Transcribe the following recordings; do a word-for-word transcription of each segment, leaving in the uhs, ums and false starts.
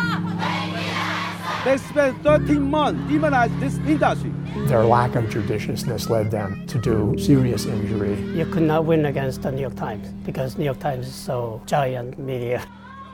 They spent thirteen months demonizing this industry. Their lack of judiciousness led them to do serious injury. You could not win against the New York Times because New York Times is so giant media.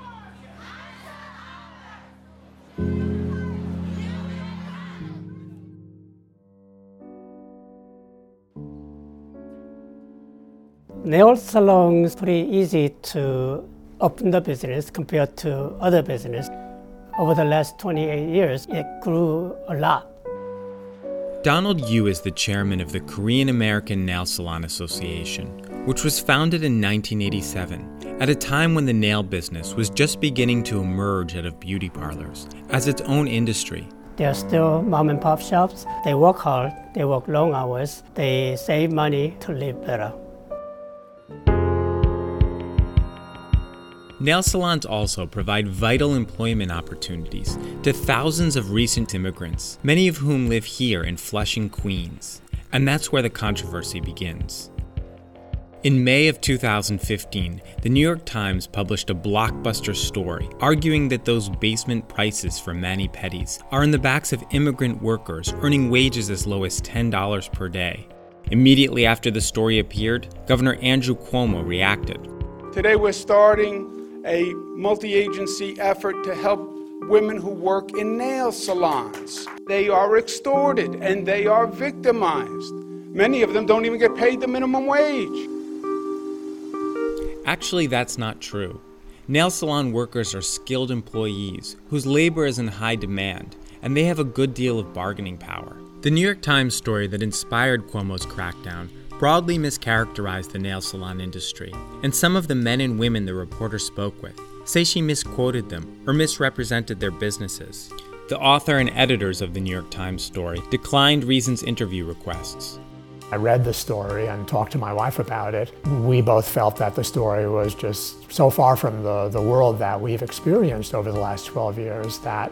Nail salons pretty easy to open the business compared to other business. Over the last twenty-eight years, it grew a lot. Donald Yu is the chairman of the Korean American Nail Salon Association, which was founded in nineteen eighty-seven, at a time when the nail business was just beginning to emerge out of beauty parlors as its own industry. They're still mom and pop shops. They work hard, they work long hours, they save money to live better. Nail salons also provide vital employment opportunities to thousands of recent immigrants, many of whom live here in Flushing, Queens. And that's where the controversy begins. In May of two thousand fifteen, the New York Times published a blockbuster story arguing that those basement prices for mani-pedis are in the backs of immigrant workers earning wages as low as ten dollars per day. Immediately after the story appeared, Governor Andrew Cuomo reacted. Today we're starting a multi-agency effort to help women who work in nail salons. They are extorted and they are victimized. Many of them don't even get paid the minimum wage. Actually, that's not true. Nail salon workers are skilled employees whose labor is in high demand, and they have a good deal of bargaining power. The New York Times story that inspired Cuomo's crackdown broadly mischaracterized the nail salon industry, and some of the men and women the reporter spoke with say she misquoted them or misrepresented their businesses. The author and editors of the New York Times story declined Reason's interview requests. I read the story and talked to my wife about it. We both felt that the story was just so far from the, the world that we've experienced over the last twelve years that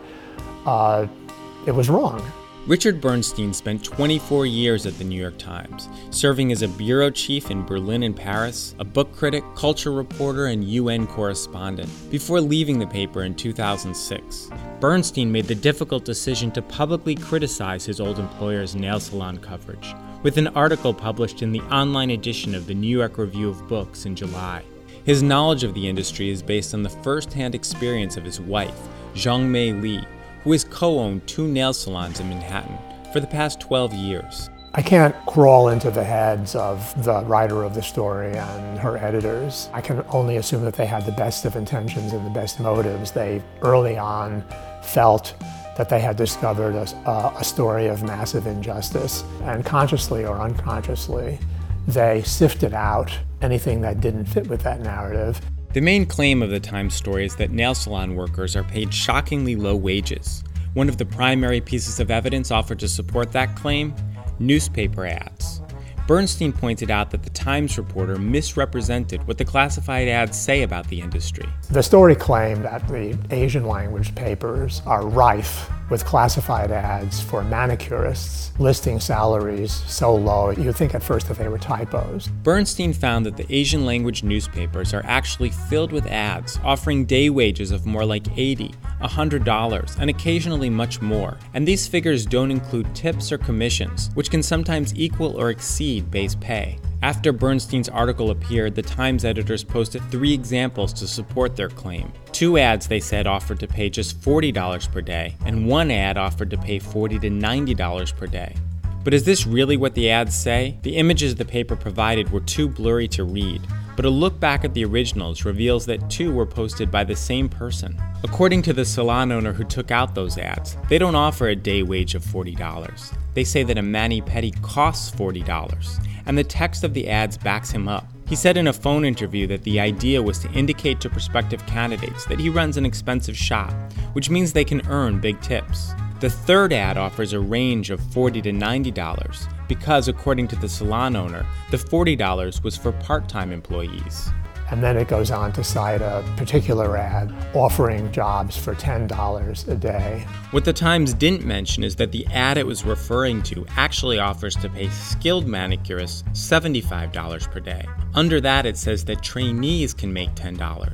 uh, it was wrong. Richard Bernstein spent twenty-four years at the New York Times, serving as a bureau chief in Berlin and Paris, a book critic, culture reporter, and U N correspondent, before leaving the paper in two thousand six. Bernstein made the difficult decision to publicly criticize his old employer's nail salon coverage, with an article published in the online edition of the New York Review of Books in July. His knowledge of the industry is based on the first-hand experience of his wife, Jong-Mei Lee, who has co-owned two nail salons in Manhattan for the past twelve years. I can't crawl into the heads of the writer of the story and her editors. I can only assume that they had the best of intentions and the best motives. They early on felt that they had discovered a, a story of massive injustice, and consciously or unconsciously, they sifted out anything that didn't fit with that narrative. The main claim of the Times story is that nail salon workers are paid shockingly low wages. One of the primary pieces of evidence offered to support that claim? Newspaper ads. Bernstein pointed out that the Times reporter misrepresented what the classified ads say about the industry. The story claimed that the Asian language papers are rife with classified ads for manicurists, listing salaries so low you'd think at first that they were typos. Bernstein found that the Asian language newspapers are actually filled with ads offering day wages of more like eighty dollars, one hundred dollars, and occasionally much more. And these figures don't include tips or commissions, which can sometimes equal or exceed base pay. After Bernstein's article appeared, the Times editors posted three examples to support their claim. Two ads, they said, offered to pay just forty dollars per day, and one ad offered to pay forty to ninety dollars per day. But is this really what the ads say? The images the paper provided were too blurry to read, but a look back at the originals reveals that two were posted by the same person. According to the salon owner who took out those ads, they don't offer a day wage of forty dollars. They say that a mani-pedi costs forty dollars, and the text of the ads backs him up. He said in a phone interview that the idea was to indicate to prospective candidates that he runs an expensive shop, which means they can earn big tips. The third ad offers a range of forty to ninety dollars because, according to the salon owner, the forty dollars was for part-time employees. And then it goes on to cite a particular ad offering jobs for ten dollars a day. What the Times didn't mention is that the ad it was referring to actually offers to pay skilled manicurists seventy-five dollars per day. Under that, it says that trainees can make ten dollars.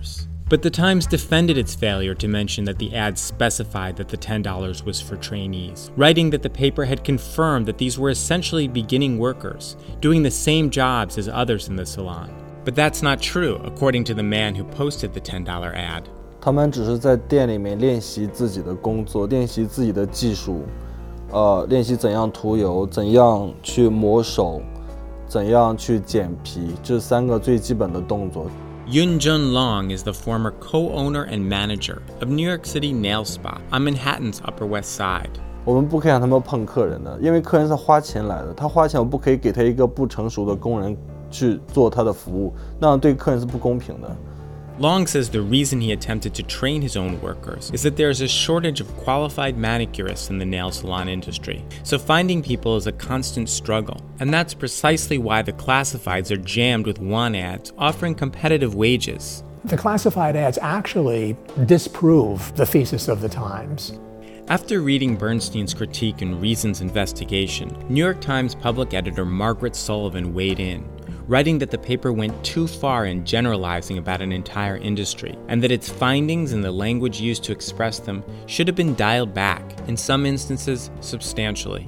But the Times defended its failure to mention that the ad specified that the ten dollars was for trainees, writing that the paper had confirmed that these were essentially beginning workers, doing the same jobs as others in the salon. But that's not true, according to the man who posted the ten dollar ad. 他们只是在店里面练习自己的工作，练习自己的技术，呃，练习怎样涂油，怎样去磨手，怎样去剪皮，这三个最基本的动作。 Yun-Jun Long is the former co-owner and manager of New York City Nail Spa on Manhattan's Upper West Side. 我们不可以让他们碰客人的，因为客人是花钱来的，他花钱我不可以给他一个不成熟的工人去做他的服务，那样对客人是不公平的。 Long says the reason he attempted to train his own workers is that there is a shortage of qualified manicurists in the nail salon industry, so finding people is a constant struggle, and that's precisely why the classifieds are jammed with want ads offering competitive wages. The classified ads actually disprove the thesis of the Times. After reading Bernstein's critique and Reason's investigation, New York Times public editor Margaret Sullivan weighed in, writing that the paper went too far in generalizing about an entire industry, and that its findings and the language used to express them should have been dialed back, in some instances, substantially.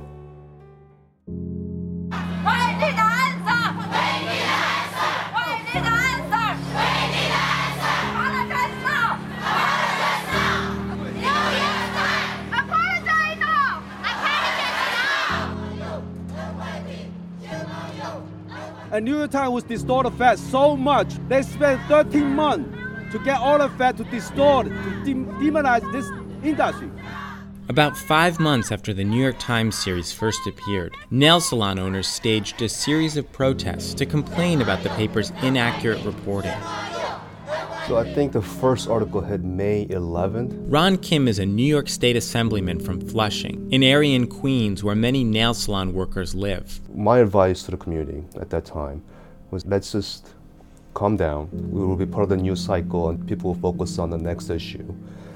And New York Times was distort the facts so much, they spent thirteen months to get all the facts to distort, to de- demonize this industry. About five months after the New York Times series first appeared, nail salon owners staged a series of protests to complain about the paper's inaccurate reporting. So I think the first article had May eleventh. Ron Kim is a New York State Assemblyman from Flushing, an area in Queens where many nail salon workers live. My advice to the community at that time was, let's just calm down. We will be part of the news cycle and people will focus on the next issue.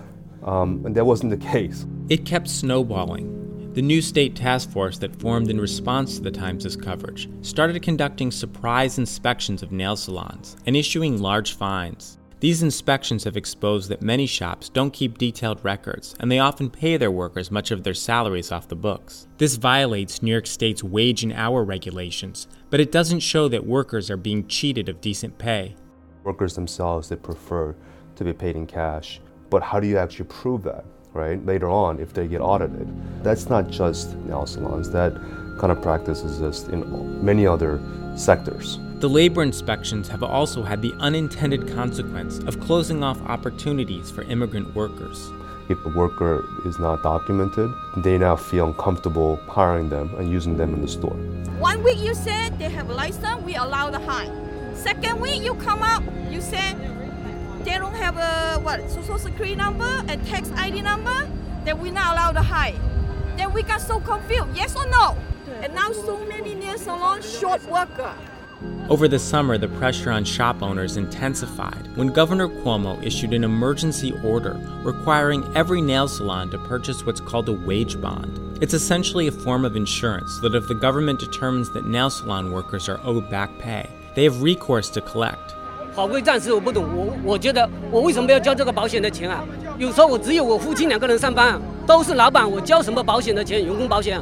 Um, and that wasn't the case. It kept snowballing. The new state task force that formed in response to the Times' coverage started conducting surprise inspections of nail salons and issuing large fines. These inspections have exposed that many shops don't keep detailed records, and they often pay their workers much of their salaries off the books. This violates New York State's wage and hour regulations, but it doesn't show that workers are being cheated of decent pay. Workers themselves, they prefer to be paid in cash. But how do you actually prove that, right? Later on, if they get audited. That's not just nail salons. That kind of practice exists in many other sectors. The labor inspections have also had the unintended consequence of closing off opportunities for immigrant workers. If a worker is not documented, they now feel uncomfortable hiring them and using them in the store. One week you said they have a license, we allow the hire. Second week you come up, you said they don't have a what social security number and tax I D number, then we not allowed to hire. Then we got so confused, yes or no? And now so many nail salons short worker. Over the summer, the pressure on shop owners intensified when Governor Cuomo issued an emergency order requiring every nail salon to purchase what's called a wage bond. It's essentially a form of insurance so that if the government determines that nail salon workers are owed back pay, they have recourse to collect. 法规暂时我不懂，我我觉得我为什么要交这个保险的钱啊？有时候我只有我夫妻两个人上班，都是老板，我交什么保险的钱？员工保险。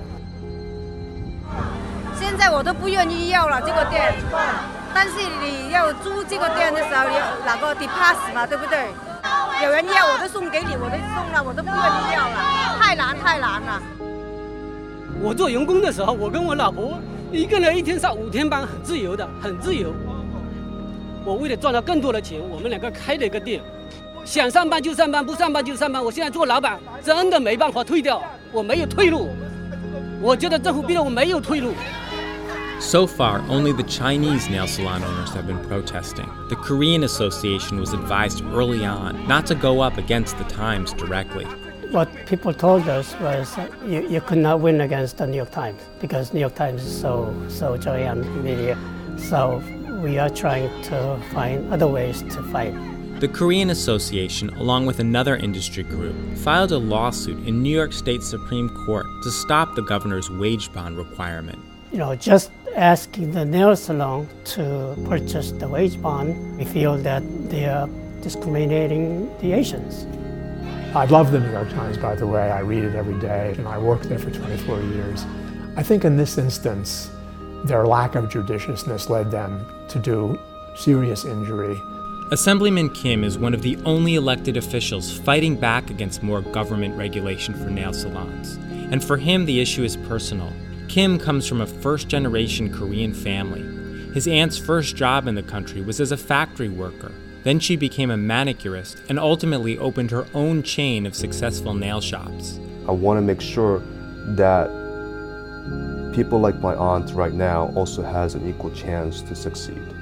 现在我都不愿意要了这个店，但是你要租这个店的时候，你要哪个 deposit 嘛，对不对？有人要我都送给你，我都送了，我都不愿意要了，太难太难了。 我做员工的时候，我跟我老婆一个人一天上五天班，很自由的，很自由。我为了赚到更多的钱，我们两个开了一个店，想上班就上班，不上班就上班。我现在做老板，真的没办法退掉，我没有退路。我觉得政府逼得我没有退路。 So far, only the Chinese nail salon owners have been protesting. The Korean Association was advised early on not to go up against the Times directly. What people told us was that you, you could not win against the New York Times because New York Times is so, so giant media. So we are trying to find other ways to fight. The Korean Association, along with another industry group, filed a lawsuit in New York State Supreme Court to stop the governor's wage bond requirement. You know, just asking the nail salon to purchase the wage bond, we feel that they are discriminating the Asians. I love the New York Times, by the way. I read it every day, and I worked there for twenty-four years. I think in this instance, their lack of judiciousness led them to do serious injury. Assemblyman Kim is one of the only elected officials fighting back against more government regulation for nail salons. And for him, the issue is personal. Kim comes from a first-generation Korean family. His aunt's first job in the country was as a factory worker. Then she became a manicurist and ultimately opened her own chain of successful nail shops. I want to make sure that people like my aunt right now also has an equal chance to succeed.